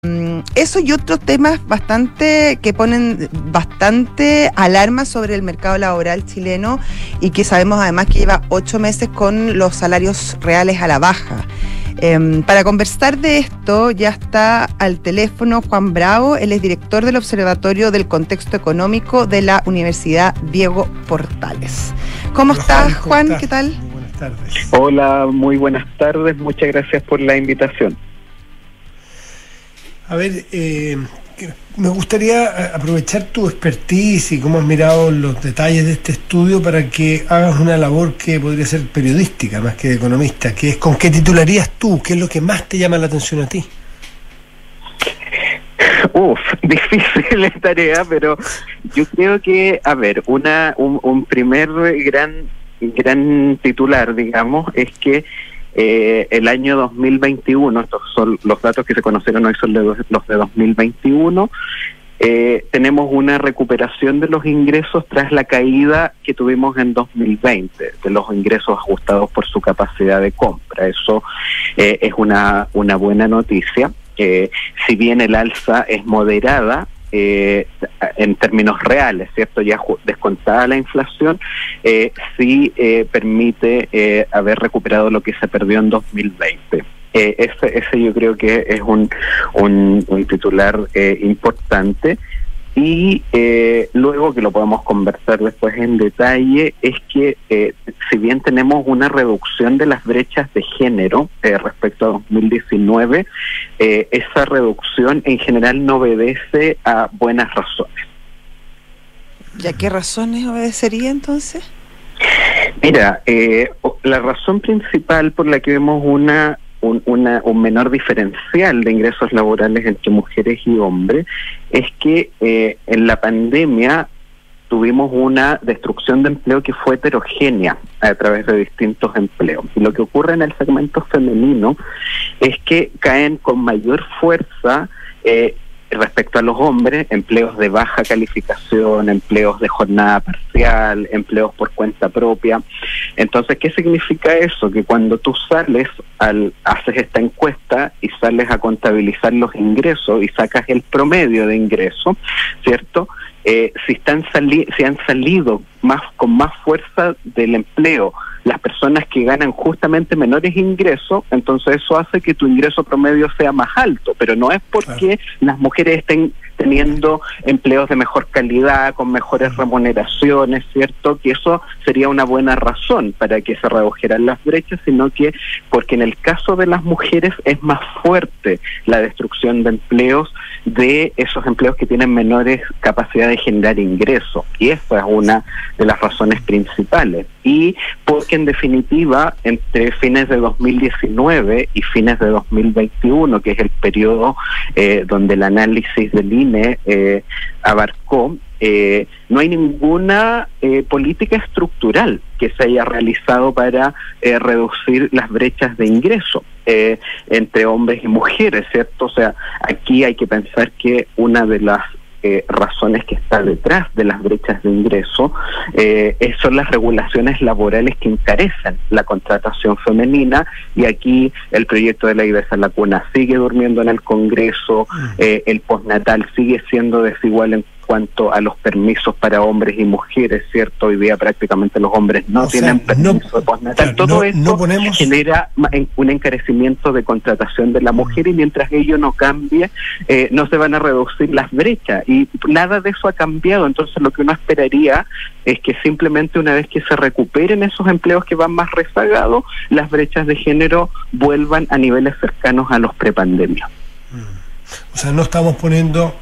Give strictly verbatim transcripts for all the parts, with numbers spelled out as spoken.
Eso y otros temas bastante que ponen bastante alarma sobre el mercado laboral chileno y que sabemos además que lleva ocho meses con los salarios reales a la baja. Eh, para conversar de esto ya está al teléfono Juan Bravo, él es director del Observatorio del Contexto Económico de la Universidad Diego Portales. ¿Cómo Hola, estás, ¿cómo Juan? estás? ¿Qué tal? Muy buenas tardes. Hola, muy buenas tardes, muchas gracias por la invitación. A ver, eh, me gustaría aprovechar tu expertise y cómo has mirado los detalles de este estudio para que hagas una labor que podría ser periodística más que de economista, que es ¿con qué titularías tú? ¿Qué es lo que más te llama la atención a ti? Uf, difícil la tarea, pero yo creo que, a ver, una un, un primer gran gran titular, digamos, es que Eh, el año dos mil veintiuno, estos son los datos que se conocieron hoy, son los de dos mil veintiuno, eh, tenemos una recuperación de los ingresos tras la caída que tuvimos en dos mil veinte, de los ingresos ajustados por su capacidad de compra. Eso eh, es una, una buena noticia. Eh, si bien el alza es moderada, Eh, en términos reales, ¿cierto? Ya descontada la inflación, eh, sí eh, permite eh, haber recuperado lo que se perdió en dos mil veinte. Eh, ese, ese yo creo que es un, un, un titular eh, importante. Y eh, luego, que lo podemos conversar después en detalle, es que eh, si bien tenemos una reducción de las brechas de género eh, respecto a dos mil diecinueve, eh, esa reducción en general no obedece a buenas razones. ¿Y a qué razones obedecería entonces? Mira, eh, la razón principal por la que vemos una Un, una, un menor diferencial de ingresos laborales entre mujeres y hombres es que eh, en la pandemia tuvimos una destrucción de empleo que fue heterogénea a través de distintos empleos. Y lo que ocurre en el segmento femenino es que caen con mayor fuerza eh, respecto a los hombres, empleos de baja calificación, empleos de jornada parcial, empleos por cuenta propia. Entonces, ¿qué significa eso? Que cuando tú sales, al haces esta encuesta y sales a contabilizar los ingresos y sacas el promedio de ingresos, ¿cierto? Eh, si están sali- si han salido más con más fuerza del empleo las personas que ganan justamente menores ingresos, entonces eso hace que tu ingreso promedio sea más alto, pero no es porque claro, las mujeres estén teniendo empleos de mejor calidad, con mejores remuneraciones, ¿cierto? Que eso sería una buena razón para que se redujeran las brechas, sino que porque en el caso de las mujeres es más fuerte la destrucción de empleos, de esos empleos que tienen menores capacidades de generar ingresos, y esa es una de las razones principales. Y porque en definitiva, entre fines de dos mil diecinueve y fines de dos mil veintiuno, que es el periodo eh, donde el análisis del I N E eh, abarcó, eh, no hay ninguna eh, política estructural que se haya realizado para eh, reducir las brechas de ingreso eh, entre hombres y mujeres, ¿cierto? O sea, aquí hay que pensar que una de las Eh, razones que está detrás de las brechas de ingreso eh, son las regulaciones laborales que encarecen la contratación femenina, y aquí el proyecto de ley de Esa Lacuna sigue durmiendo en el Congreso, eh, el postnatal sigue siendo desigual en cuanto a los permisos para hombres y mujeres, ¿cierto? Hoy día prácticamente los hombres no o tienen sea, permiso no, de postnatal. Claro, Todo no, esto no ponemos... genera un encarecimiento de contratación de la mujer, y mientras ello no cambie, eh, no se van a reducir las brechas, y nada de eso ha cambiado. Entonces lo que uno esperaría es que simplemente una vez que se recuperen esos empleos que van más rezagados, las brechas de género vuelvan a niveles cercanos a los prepandemia. O sea, no estamos poniendo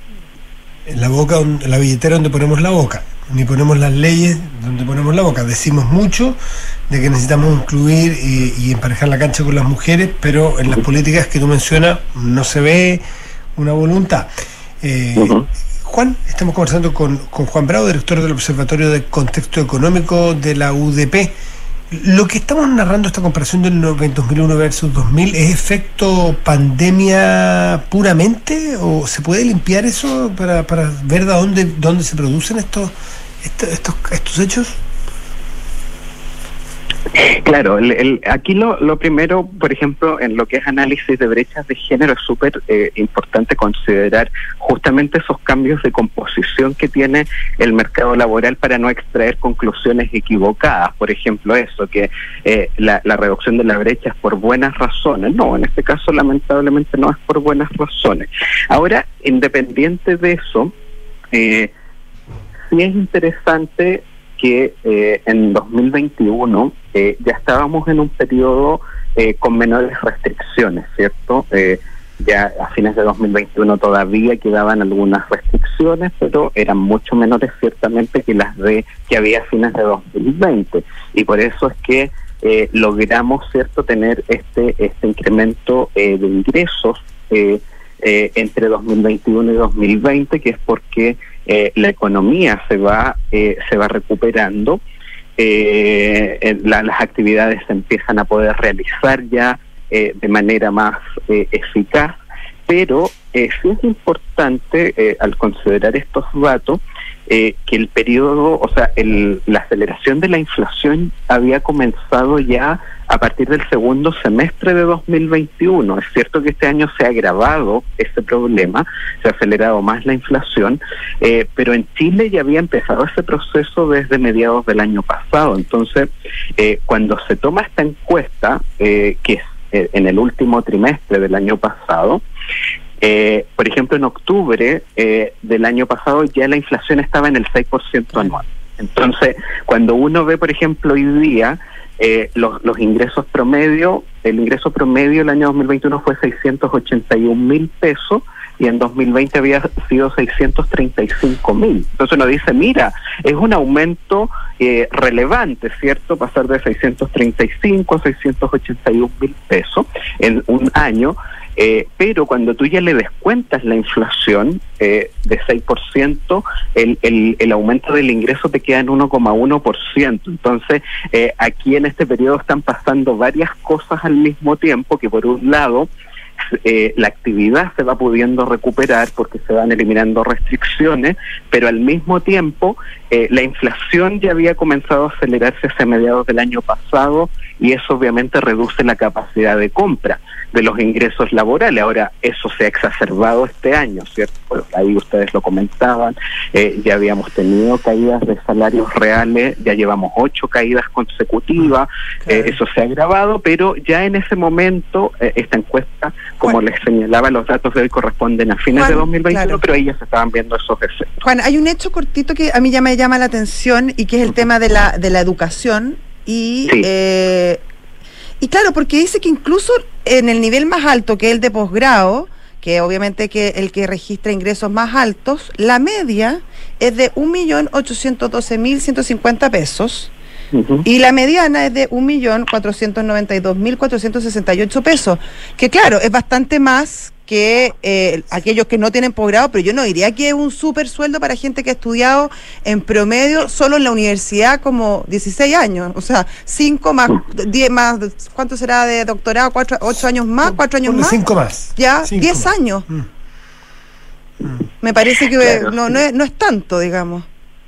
en la boca, en la billetera donde ponemos la boca, ni ponemos las leyes donde ponemos la boca. Decimos mucho de que necesitamos incluir y, y emparejar la cancha con las mujeres, pero en las políticas que tú mencionas no se ve una voluntad. Eh, uh-huh. Juan, estamos conversando con, con Juan Bravo, director del Observatorio de Contexto Económico de la U D P. Lo que estamos narrando, esta comparación del dos mil uno versus dos mil, ¿es efecto pandemia puramente o se puede limpiar eso para, para ver de dónde, dónde se producen estos, estos, estos, estos hechos? Claro, el, el, aquí lo, lo primero, por ejemplo, en lo que es análisis de brechas de género, es súper eh, importante considerar justamente esos cambios de composición que tiene el mercado laboral para no extraer conclusiones equivocadas. Por ejemplo, eso, que eh, la, la reducción de la brecha es por buenas razones. No, en este caso lamentablemente no es por buenas razones. Ahora, independiente de eso, eh, sí es interesante que eh, en dos mil veintiuno eh, ya estábamos en un periodo eh, con menores restricciones, ¿cierto? Eh, ya a fines de dos mil veintiuno todavía quedaban algunas restricciones, pero eran mucho menores ciertamente que las de que había a fines de dos mil veinte. Y por eso es que eh, logramos, ¿cierto?, tener este, este incremento eh, de ingresos eh, eh, entre dos mil veintiuno y dos mil veinte, que es porque Eh, la economía se va eh, se va recuperando, eh, la, las actividades se empiezan a poder realizar ya eh, de manera más eh, eficaz, pero eh, sí es importante eh, al considerar estos datos eh, que el periodo, o sea, el, la aceleración de la inflación había comenzado ya a partir del segundo semestre de dos mil veintiuno. Es cierto que este año se ha agravado ese problema, se ha acelerado más la inflación, eh, pero en Chile ya había empezado ese proceso desde mediados del año pasado. Entonces, eh, cuando se toma esta encuesta, eh, que es eh, en el último trimestre del año pasado, eh, por ejemplo, en octubre eh, del año pasado ya la inflación estaba en el seis por ciento anual. Entonces, cuando uno ve, por ejemplo, hoy día, Eh, los, los ingresos promedio, el ingreso promedio el año dos mil veintiuno fue seiscientos ochenta y un mil pesos y en dos mil veinte había sido seiscientos treinta y cinco mil. Entonces uno dice, mira, es un aumento eh, relevante, ¿cierto? Pasar de seiscientos treinta y cinco a seiscientos ochenta y un mil pesos en un año. Eh, pero cuando tú ya le descuentas la inflación eh, de seis por ciento, el, el, el aumento del ingreso te queda en uno coma uno por ciento. Entonces, eh, aquí en este periodo están pasando varias cosas al mismo tiempo, que por un lado, Eh, la actividad se va pudiendo recuperar porque se van eliminando restricciones, pero al mismo tiempo eh, la inflación ya había comenzado a acelerarse hacia mediados del año pasado y eso obviamente reduce la capacidad de compra de los ingresos laborales. Ahora, eso se ha exacerbado este año, ¿cierto? Bueno, ahí ustedes lo comentaban, eh, ya habíamos tenido caídas de salarios reales, ya llevamos ocho caídas consecutivas, eh, eso se ha agravado, pero ya en ese momento, eh, esta encuesta, como Juan, les señalaba, los datos de hoy corresponden a fines Juan, de dos mil veintiuno, claro, pero ahí ya se estaban viendo esos efectos. Juan, hay un hecho cortito que a mí ya me llama la atención y que es el tema de la de la educación y sí. eh, y claro, porque dice que incluso en el nivel más alto, que es el de posgrado, que obviamente que el que registra ingresos más altos, la media es de un millón ochocientos doce mil ciento cincuenta pesos. Uh-huh. Y la mediana es de un millón cuatrocientos noventa y dos mil cuatrocientos sesenta y ocho pesos, que claro, es bastante más que eh, aquellos que no tienen posgrado, pero yo no diría que es un súper sueldo para gente que ha estudiado en promedio solo en la universidad como dieciséis años, o sea, cinco más diez más, ¿cuánto será de doctorado? cuatro, ocho años más, cuatro años más. cinco más. Ya, diez años. Mm. Mm. Me parece que claro, no, no, es, no es tanto, digamos.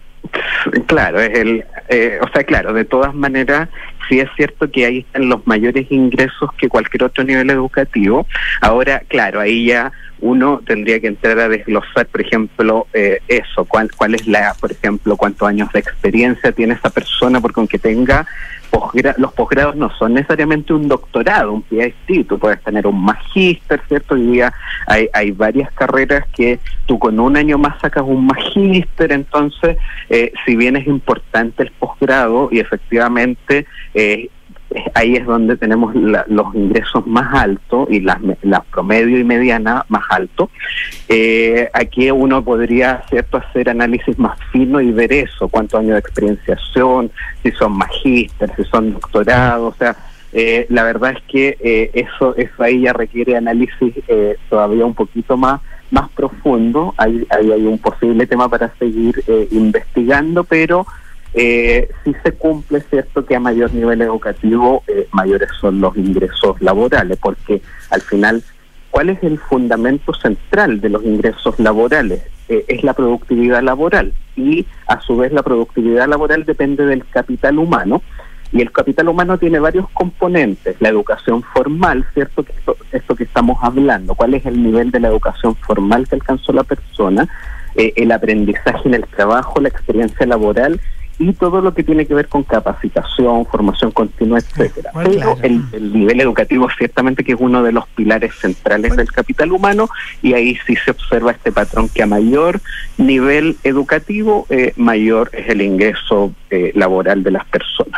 Claro, es el, eh, o sea, claro, de todas maneras, sí es cierto que ahí están los mayores ingresos que cualquier otro nivel educativo. Ahora, claro, ahí ya uno tendría que entrar a desglosar, por ejemplo, eh, eso, cuál, cuál es la, por ejemplo, cuántos años de experiencia tiene esa persona, porque aunque tenga posgra- los posgrados no son necesariamente un doctorado, un P H D, tú puedes tener un magíster, ¿cierto? Hoy día hay, hay varias carreras que tú con un año más sacas un magíster, entonces, eh, si bien es importante el posgrado y efectivamente eh, ahí es donde tenemos la, los ingresos más altos y las la promedio y mediana más alto. Eh, aquí uno podría, cierto, hacer análisis más fino y ver eso, cuántos años de experiencia son, si son magíster, si son doctorados, o sea, eh, la verdad es que eh, eso, eso ahí ya requiere análisis eh, todavía un poquito más más profundo. Ahí, ahí hay un posible tema para seguir eh, investigando, pero Eh, sí se cumple, cierto, que a mayor nivel educativo eh, mayores son los ingresos laborales, porque al final, ¿cuál es el fundamento central de los ingresos laborales? Eh, es la productividad laboral, y a su vez la productividad laboral depende del capital humano, Y el capital humano tiene varios componentes. La educación formal, ¿cierto? Que esto, esto que estamos hablando, cuál es el nivel de la educación formal que alcanzó la persona, eh, el aprendizaje en el trabajo, la experiencia laboral y todo lo que tiene que ver con capacitación, formación continua, etcétera. Bueno, Pero claro. el, el nivel educativo ciertamente que es uno de los pilares centrales Bueno. del capital humano, y ahí sí se observa este patrón que a mayor nivel educativo, eh, mayor es el ingreso eh, laboral de las personas.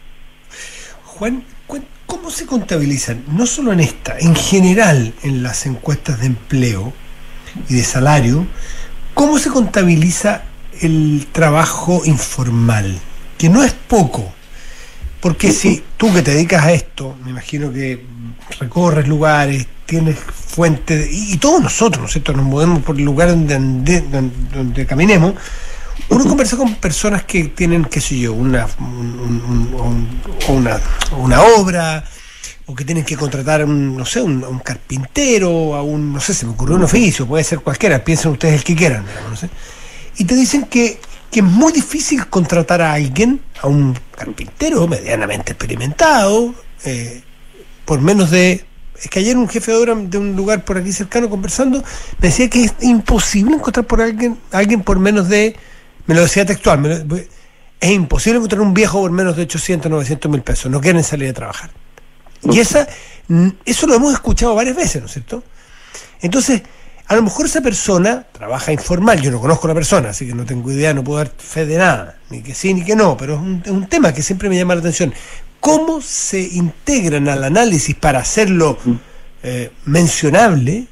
Juan, ¿cómo se contabilizan? No solo en esta, en general en las encuestas de empleo y de salario, ¿cómo se contabiliza el trabajo informal? Que no es poco, porque si tú que te dedicas a esto, me imagino que recorres lugares, tienes fuentes, y, y todos nosotros, ¿no es cierto?, nos movemos por el lugar donde, ande, donde, donde caminemos, uno conversa con personas que tienen, qué sé yo, una, un, un, un, una, una obra, o que tienen que contratar a un, no sé, un, a un carpintero, a un, no sé, se me ocurrió un oficio, puede ser cualquiera, piensen ustedes el que quieran, digamos, no sé. Y te dicen que, que es muy difícil contratar a alguien, a un carpintero medianamente experimentado, eh, por menos de... Es que ayer un jefe de obra de un lugar por aquí cercano conversando me decía que es imposible encontrar por alguien, alguien por menos de... Me lo decía textual, me lo, es imposible encontrar un viejo por menos de ochocientos, novecientos mil pesos, no quieren salir a trabajar. Y esa eso lo hemos escuchado varias veces, ¿no es cierto? Entonces... A lo mejor esa persona trabaja informal, yo no conozco a la persona, así que no tengo idea, no puedo dar fe de nada, ni que sí ni que no, pero es un, es un tema que siempre me llama la atención. ¿Cómo se integran al análisis para hacerlo eh, mencionable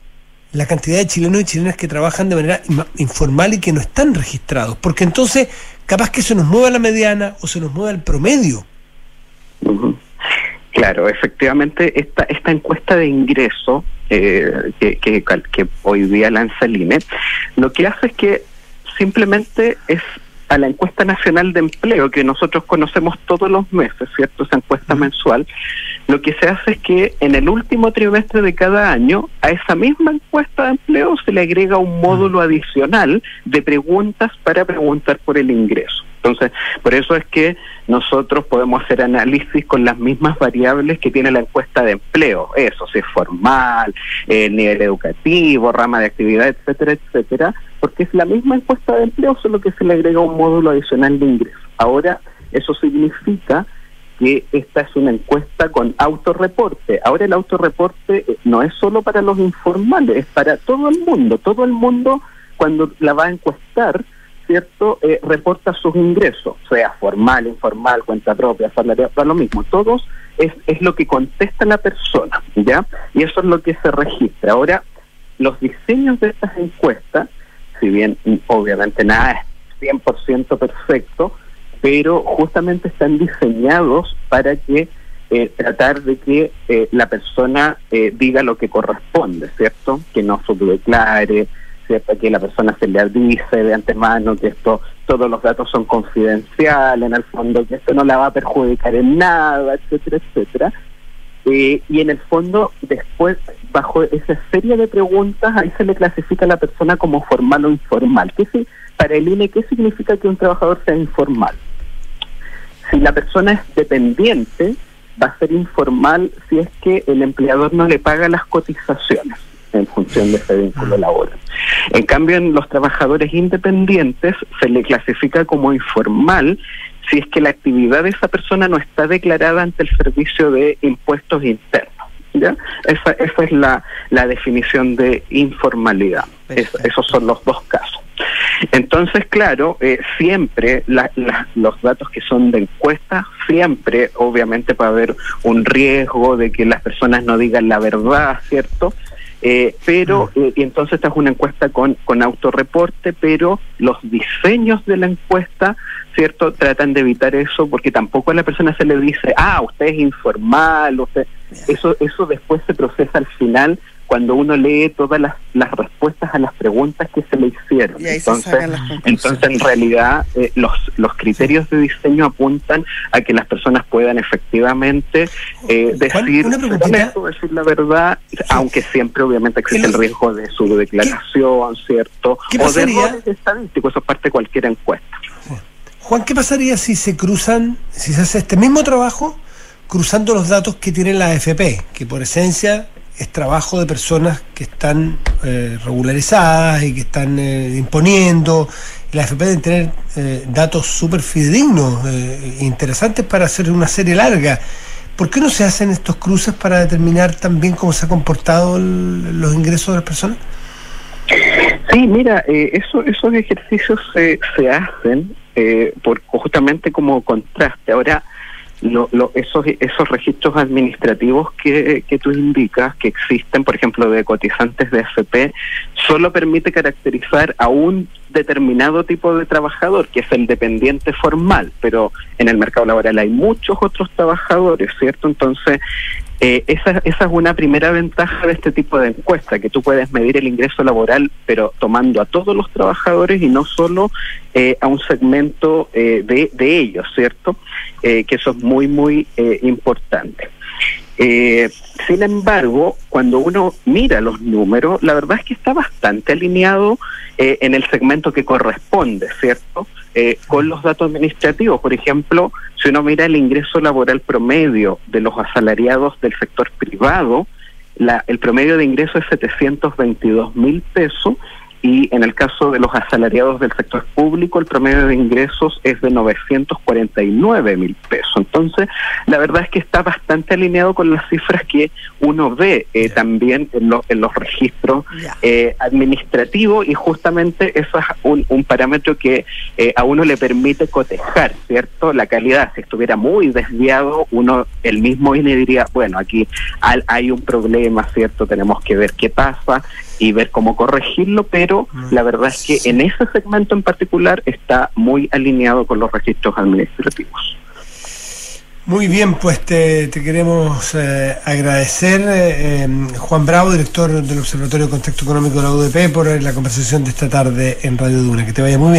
la cantidad de chilenos y chilenas que trabajan de manera informal y que no están registrados? Porque entonces capaz que se nos mueva la mediana o se nos mueva el promedio. Uh-huh. Claro, efectivamente esta esta encuesta de ingreso eh, que, que, que hoy día lanza el I N E, lo que hace es que simplemente es a la encuesta nacional de empleo que nosotros conocemos todos los meses, ¿cierto? Esa encuesta mensual, lo que se hace es que en el último trimestre de cada año a esa misma encuesta de empleo se le agrega un módulo adicional de preguntas para preguntar por el ingreso. Entonces, por eso es que nosotros podemos hacer análisis con las mismas variables que tiene la encuesta de empleo, eso, si es formal, eh, nivel educativo, rama de actividad, etcétera, etcétera, porque es la misma encuesta de empleo, solo que se le agrega un módulo adicional de ingreso. Ahora, eso significa que esta es una encuesta con autorreporte. Ahora el autorreporte no es solo para los informales, es para todo el mundo. Todo el mundo, cuando la va a encuestar, ¿cierto? Eh, reporta sus ingresos, sea formal, informal, cuenta propia, salario, da lo mismo. Todos es, es lo que contesta la persona, ¿ya? Y eso es lo que se registra. Ahora, los diseños de estas encuestas, si bien obviamente nada es cien por ciento perfecto, pero justamente están diseñados para que eh, tratar de que eh, la persona eh, diga lo que corresponde, ¿cierto? Que no subdeclare, ¿cierto? Que la persona se le avise de antemano que esto, todos los datos son confidenciales, en el fondo que esto no la va a perjudicar en nada, etcétera, etcétera. Eh, y en el fondo, después, bajo esa serie de preguntas, ahí se le clasifica a la persona como formal o informal. ¿Qué si, para el I N E, ¿qué significa que un trabajador sea informal? Si la persona es dependiente, va a ser informal si es que el empleador no le paga las cotizaciones en función de ese vínculo laboral. En cambio, en los trabajadores independientes se le clasifica como informal si es que la actividad de esa persona no está declarada ante el Servicio de Impuestos Internos, ¿ya? Esa, esa es la, la definición de informalidad. Es, esos son los dos casos. Entonces, claro, eh, siempre la, la, los datos que son de encuesta, siempre, obviamente, va a haber un riesgo de que las personas no digan la verdad, ¿cierto? Eh, pero, eh, y entonces esta es una encuesta con, con autorreporte, pero los diseños de la encuesta, ¿cierto?, tratan de evitar eso, porque tampoco a la persona se le dice, ah, usted es informal, usted... Eso, eso después se procesa al final cuando uno lee todas las, las respuestas a las preguntas que se le hicieron. Y ahí entonces, se sacan las conclusiones. entonces en realidad eh, los, los criterios de diseño apuntan a que las personas puedan efectivamente eh, decir, honesto, decir la verdad, sí, aunque siempre obviamente existe el riesgo de subdeclaración, ¿cierto? ¿Qué o de pasaría? errores estadísticos, eso es parte de cualquier encuesta. Juan, ¿qué pasaría si se cruzan, si se hace este mismo trabajo cruzando los datos que tiene la A F P, que por esencia es trabajo de personas que están eh, regularizadas y que están eh, imponiendo? La A F P debe tener eh, datos súper fidedignos, eh, interesantes para hacer una serie larga. ¿Por qué no se hacen estos cruces para determinar también cómo se han comportado el, los ingresos de las personas? Sí, mira, eh, eso, esos ejercicios se, se hacen eh, por, justamente como contraste. Ahora, Lo, lo, esos esos registros administrativos que, que tú indicas que existen, por ejemplo, de cotizantes de A F P, solo permite caracterizar a un determinado tipo de trabajador, que es el dependiente formal, pero en el mercado laboral hay muchos otros trabajadores, ¿cierto? Entonces, eh, esa, esa es una primera ventaja de este tipo de encuesta, que tú puedes medir el ingreso laboral, pero tomando a todos los trabajadores y no solo eh, a un segmento eh, de, de ellos, ¿cierto? Eh, que eso es muy, muy eh, importante. Eh, sin embargo, cuando uno mira los números, la verdad es que está bastante alineado eh, en el segmento que corresponde, ¿cierto? Eh, con los datos administrativos. Por ejemplo, si uno mira el ingreso laboral promedio de los asalariados del sector privado, la, el promedio de ingreso es setecientos veintidós mil pesos, y en el caso de los asalariados del sector público, el promedio de ingresos es de novecientos cuarenta y nueve mil pesos. Entonces, la verdad es que está bastante alineado con las cifras que uno ve eh, yeah. también en, lo, en los registros yeah. eh, administrativos, y justamente eso es un, un parámetro que eh, a uno le permite cotejar, ¿cierto? La calidad. Si estuviera muy desviado, uno el mismo viene y diría, bueno, aquí hay, hay un problema, ¿cierto? Tenemos que ver qué pasa y ver cómo corregirlo, pero la verdad es que en ese segmento en particular está muy alineado con los registros administrativos. Muy bien, pues te, te queremos eh, agradecer, eh, Juan Bravo, director del Observatorio de Contexto Económico de la U D P, por la conversación de esta tarde en Radio Duna. Que te vaya muy bien.